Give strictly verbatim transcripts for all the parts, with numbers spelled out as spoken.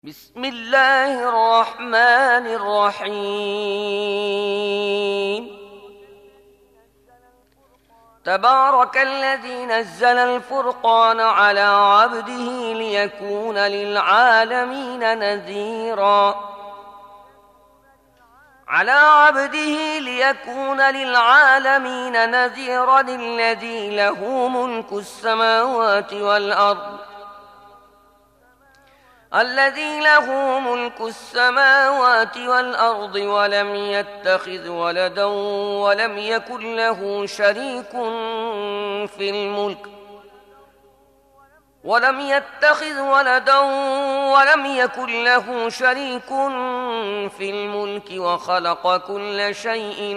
بسم الله الرحمن الرحيم تبارك الذي نزل الفرقان على عبده ليكون للعالمين نذيرا على عبده ليكون للعالمين نذيرا الذي له ملك السماوات والأرض الذي له ملك السماوات والأرض ولم يتخذ ولدا ولم يكن له شريك في الملك ولم يتخذ ولدا ولم يكن له شريك في الملك وخلق كل شيء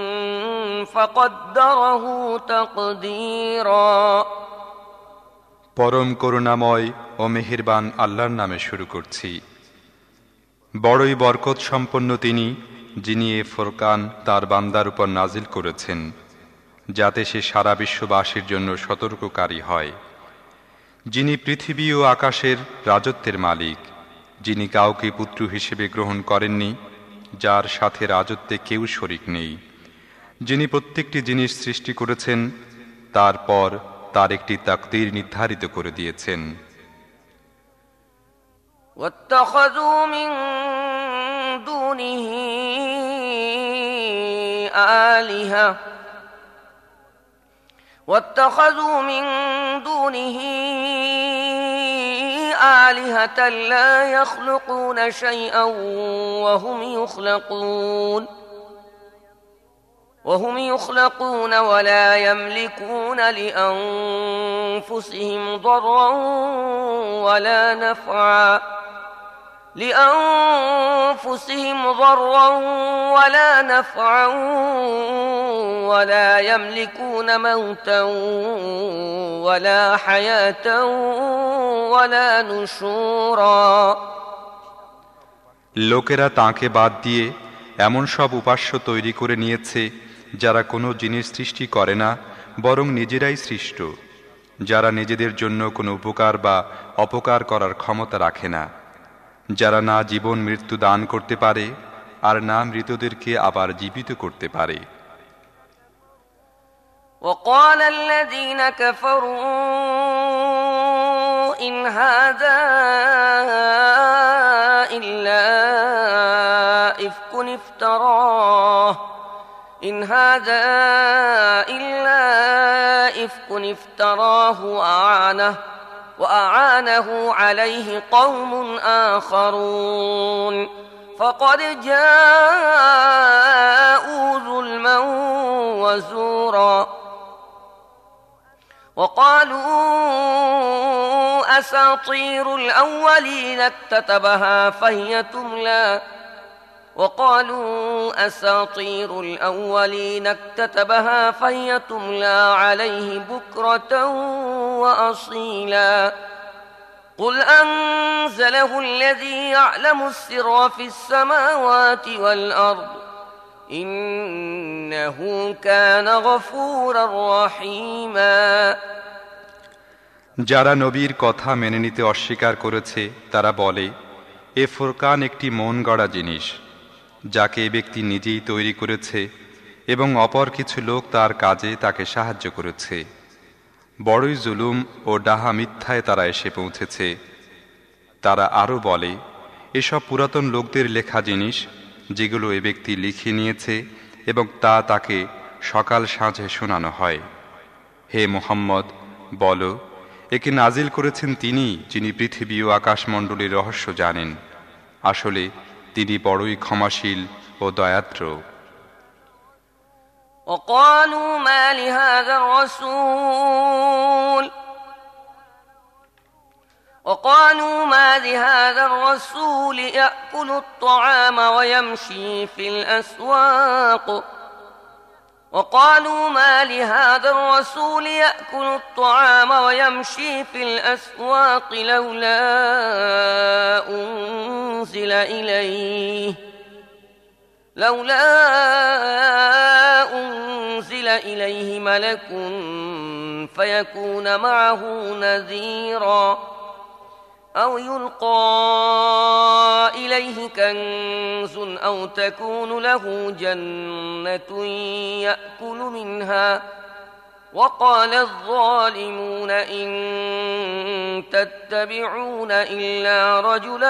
فقدره تقديرا পরম করুণাময় ও মেহেরবান আল্লাহর নামে শুরু করছি। বড়ই বরকত সম্পন্ন তিনি, যিনি এ ফুরকান তার বান্দার উপর নাজিল করেছেন, যাতে সে সারা বিশ্ববাসীর জন্য সতর্ককারী হয়। যিনি পৃথিবী ও আকাশের রাজত্বের মালিক, যিনি কাউকে পুত্র হিসেবে গ্রহণ করেননি, যার সাথে রাজত্বে কেউ শরিক নেই, যিনি প্রত্যেকটি জিনিস সৃষ্টি করেছেন, তারপর তার একটি তাকদীর নির্ধারিত করে দিয়েছেন। واتخذوا من دونه آلهة واتخذوا من دونه آلهة لا يخلقون شيئا وهم يخلقون وهم يخلقون ولا يملكون لأنفسهم ضرا ولا نفعا لأنفسهم ضرا ولا نفعا ولا يملكون موتا ولا حياة ولا نشورا লোকেরা তাঁকে বাদ দিয়ে এমন সব উপাস্য তৈরি করে নিয়েছে যারা কোনো জিনিস সৃষ্টি করে না, বরং নিজেরাই সৃষ্ট, যারা নিজেদের জন্য কোনো উপকার বা অপকার করার ক্ষমতা রাখে না, যারা না জীবন মৃত্যু দান করতে পারে আর না মৃতদেরকে আবার জীবিত করতে পারে। وقال الذين كفروا إن هذا إلا إفك افتراه إن هذا إلا إفك افتراه وأعانه وأعانه عليه قوم آخرون فقد جاءوا ظلما وزورا وقالوا أساطير الأولين اكتتبها فهي تملى وقالوا أساطير الأولين اكتتبها فهي تملى عليه بكرة وأصيلا قل أنزله الذي يعلم السر في السماوات والأرض إنه كان غفورا رحيما যারা নবীর কথা মেনে নিতে অস্বীকার করেছে তারা বলে, এ ফুরকান একটি মন গড়া জিনিস, যাকে এ ব্যক্তি নিজেই তৈরি করেছে এবং অপর কিছু লোক তার কাজে তাকে সাহায্য করেছে। বড়ই জুলুম ও ডাহা মিথ্যায় তারা এসে পৌঁছেছে। তারা আরও বলে, এসব পুরাতন লোকদের লেখা জিনিস, যেগুলো এ ব্যক্তি লিখে নিয়েছে এবং তা তাকে সকাল সাঁঝে শোনানো হয়। হে মুহাম্মদ, বলো, একে নাজিল করেছেন তিনি, যিনি পৃথিবী ও আকাশমণ্ডলীর রহস্য জানেন। আসলে তিনি বড়ই ক্ষমাশীল ও দয়াদ্র। وقالوا ما لهذا الرسول وقالوا ما لهذا الرسول يأكل الطعام ويمشي في الأسواق وقالوا ما لهذا الرسول يأكل الطعام ويمشي في الأسواق لولا أنزل إليه لولا أنزل إليه ملك فيكون معه نذيرا أو يلقى إليه كنز أو تكون له جنة يأكل منها وقال الظالمون إن تتبعون إلا رجلا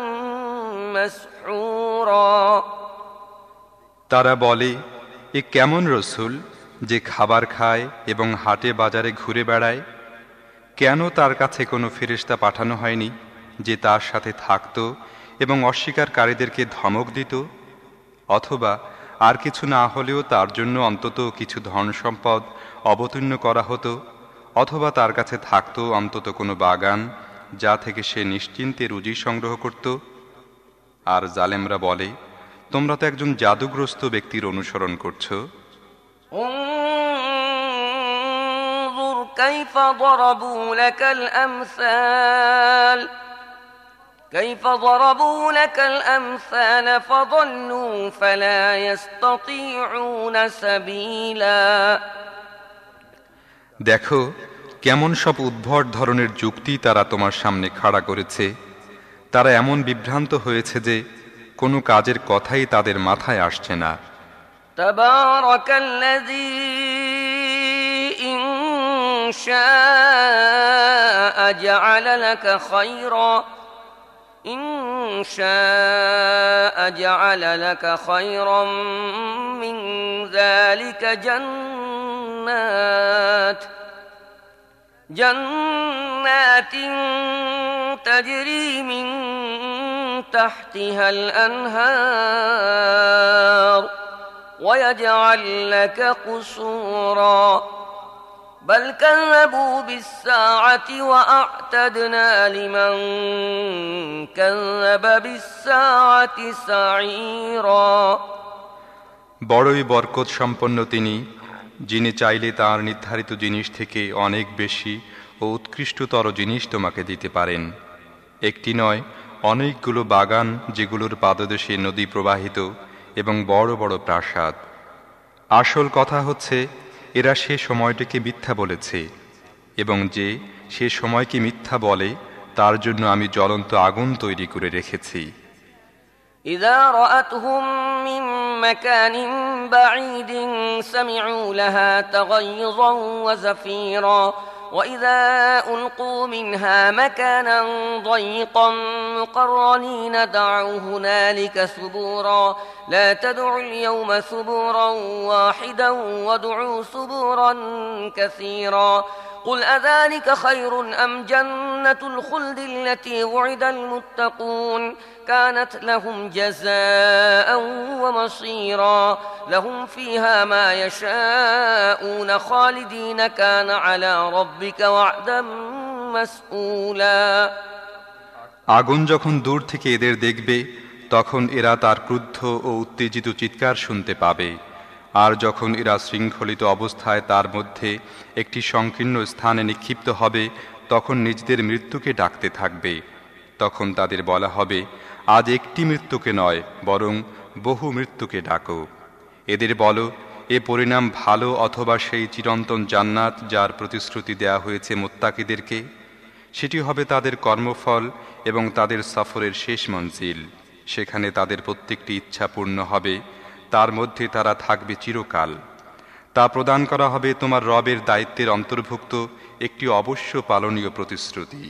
مسحورا তারা বলে, এ কেমন রসুল যে খাবার খায় এবং হাটে বাজারে ঘুরে বেড়ায়? কেন তার কাছে কোনো ফেরেশতা পাঠানো হয়নি যে তার সাথে থাকত এবং অস্বীকারীদেরকে ধমক দিত? অথবা আর কিছু না হলেও তার জন্য অন্তত কিছু ধন সম্পদ অবতীর্ণ করা হতো, অথবা তার কাছে থাকত অন্তত কোনো বাগান যা থেকে সে নিশ্চিন্তে রুজি সংগ্রহ করত। আর জালেমরা বলে, তোমরা তো একজন জাদুগ্রস্ত ব্যক্তির অনুসরণ করছো। انظر كيف ضربوا لك الأمثال كيف ضربوا لك الأمثال فضلوا فلا يستطيعون سبيلا দেখো কেমন সব উদ্ভট ধরনের যুক্তি তারা তোমার সামনে খাড়া করেছে। তারা এমন বিভ্রান্ত হয়েছে যে কোনো কাজের কথাই তাদের মাথায় আসছে না। তাবারাকাল্লাযী ইন শাআ জাআলা লাকা খায়রা ইন শাআ জাআলা লাকা খায়রাম মিন যালিকা জান্নাত জান্নাতিন তাজরি মিন تحتها الأنهار ويجعل لك قصورا بل كذبوا بالساعة وأعتدنا لمن كذب بالساعة سعيرا বড়ই বরকত সম্পন্ন তিনি, যিনি চাইলে তার নির্ধারিত জিনিস থেকে অনেক বেশি ও উৎকৃষ্টতর জিনিস তোমাকে দিতে পারেন। একটি নয়, অনেকগুলো বাগান যেগুলোর পাদদেশে নদী প্রবাহিত এবং বড় বড় প্রাসাদ। আসল কথা হচ্ছে এরা সে সময়টিকে মিথ্যা বলেছে, এবং যে সে সময়কে মিথ্যা বলে তার জন্য আমি জ্বলন্ত আগুন তৈরি করে রেখেছি। إذا رأتهم من مكان بعيد سمعوا لها تغيظا وزفيرا وإذا ألقوا منها مكانا ضيقا مقرنين دعوا هنالك ثبورا لا تدعوا اليوم ثبورا واحدا وادعوا ثبورا كثيرا قل أذلك خير أم جنة الخلد التي وعد المتقون كانت لهم جزاء ومصيرا لهم فيها ما يشاءون خالدين كان على ربك وعدا مسئولا আগুন যখন দূর থেকে এদের দেখবে তখন এরা তার ক্রুদ্ধ ও উত্তেজিত চিৎকার শুনতে পাবে। আর যখন এরা শৃঙ্খলিত অবস্থায় তার মধ্যে একটি সংকীর্ণ স্থানে নিক্ষিপ্ত হবে তখন নিজেদের মৃত্যুকে ডাকতে থাকবে। তখন তাদের বলা হবে, আজ একটি মৃত্যুকে নয় বরং বহু মৃত্যুকে ডাকো। এদের বলো, এ পরিণাম ভালো অথবা সেই চিরন্তন জান্নাত যার প্রতিশ্রুতি দেয়া হয়েছে মুত্তাকিদেরকে, সেটি হবে তাদের কর্মফল এবং তাদের সফরের শেষ মঞ্জিল। সেখানে তাদের প্রত্যেকটি ইচ্ছা পূর্ণ হবে, তার মধ্যে তারা থাকবে চিরকাল। তা প্রদান করা হবে তোমার রবের দায়িত্বের অন্তর্ভুক্ত একটি অবশ্য পালনীয় প্রতিশ্রুতি।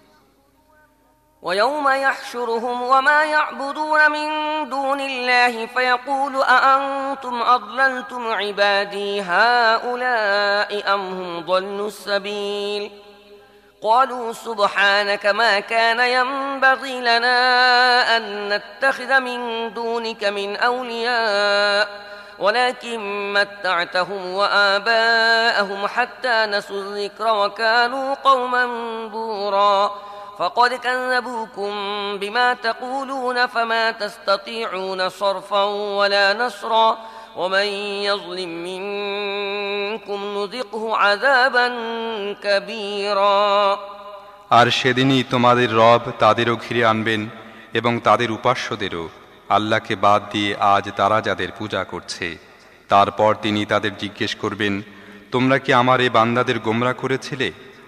ويوم يحشرهم وما يعبدون من دون الله فيقول أأنتم أضللتم عبادي هؤلاء أم هم ضلوا السبيل قالوا سبحانك ما كان ينبغي لنا أن نتخذ من دونك من أولياء ولكن متعتهم وآباءهم حتى نسوا الذكر وكانوا قوما بورا فقد كذبوكم بما تقولون فما تستطيعون صرفا ولا نصرا ومن يظلم منكم نذقه عذابا كبيرا আর সেদিনই তোমাদের রব তাদেরও ঘিরে আনবেন এবং তাদের উপাস্যদেরও, আল্লাহকে বাদ দিয়ে আজ তারা যাদের পূজা করছে। তারপর তিনি তাদের জিজ্ঞেস করবেন, তোমরা কি আমার এ বান্দাদের গোমরা করেছিলে?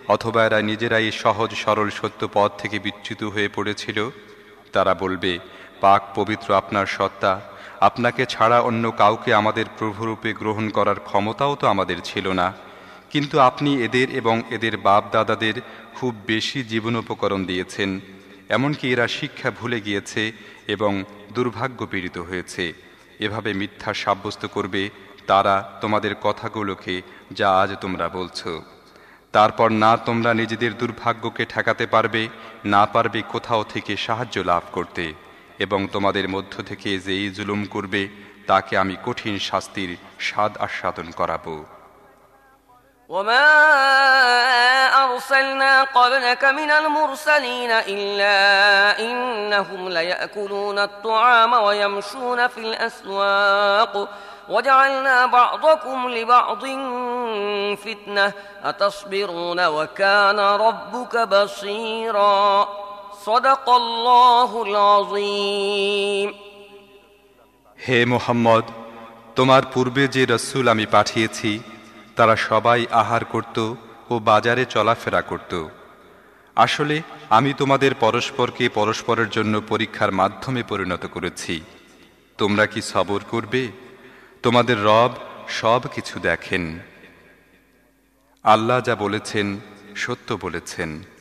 অথবা এরা নিজেরাই সহজ সরল সত্য পথ থেকে বিচ্যুত হয়ে পড়েছিল? তারা বলবে, পাক পবিত্র আপনার সত্তা, আপনাকে ছাড়া অন্য কাউকে আমাদের প্রভুরূপে গ্রহণ করার ক্ষমতাও তো আমাদের ছিল না, কিন্তু আপনি এদের এবং এদের বাপ দাদাদের খুব বেশি জীবনোপকরণ দিয়েছেন। এমনকি এরা শিক্ষা ভুলে গিয়েছে এবং দুর্ভাগ্য পীড়িত হয়েছে। এভাবে মিথ্যা সাব্যস্ত করবে তারা তোমাদের কথাগুলোকে, যা আজ তোমরা বলছো। তারপর না তোমরা নিজেদের দুর্ভাগ্যকে ঠেকাতে পারবে, না পারবে কোথাও থেকে সাহায্য লাভ করতে, এবং তোমাদের মধ্য থেকে যেই জুলুম করবে তাকে আমি কঠিন শাস্তির স্বাদ আস্বাদন করাবো। وما أرسلنا قبلك من المرسلين إلا إنهم ليأكلون الطعام ويمشون في الأسواق وجعلنا بعضكم لبعض فتنة أتصبرون وكان ربك بصيرا صدق الله العظيم. হে মুহাম্মদ, তোমার পূর্বে যে রাসূল আমি পাঠিয়েছি তারা সবাই আহার করত ও বাজারে চলাফেরা করত। আসলে আমি তোমাদের পরস্পরকে পরস্পরের জন্য পরীক্ষার মাধ্যমে পরিণত করেছি। তোমরা কি সবর করবে? তোমাদের রব সব কিছু দেখেন। আল্লাহ যা বলেছেন সত্য বলেছেন।